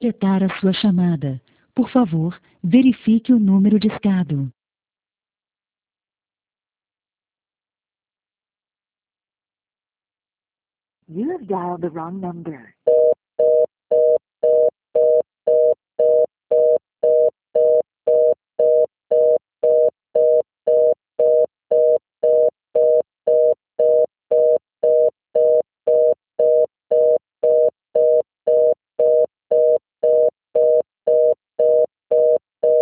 completar a sua chamada. Por favor, verifique o número discado. You have dialed the wrong number.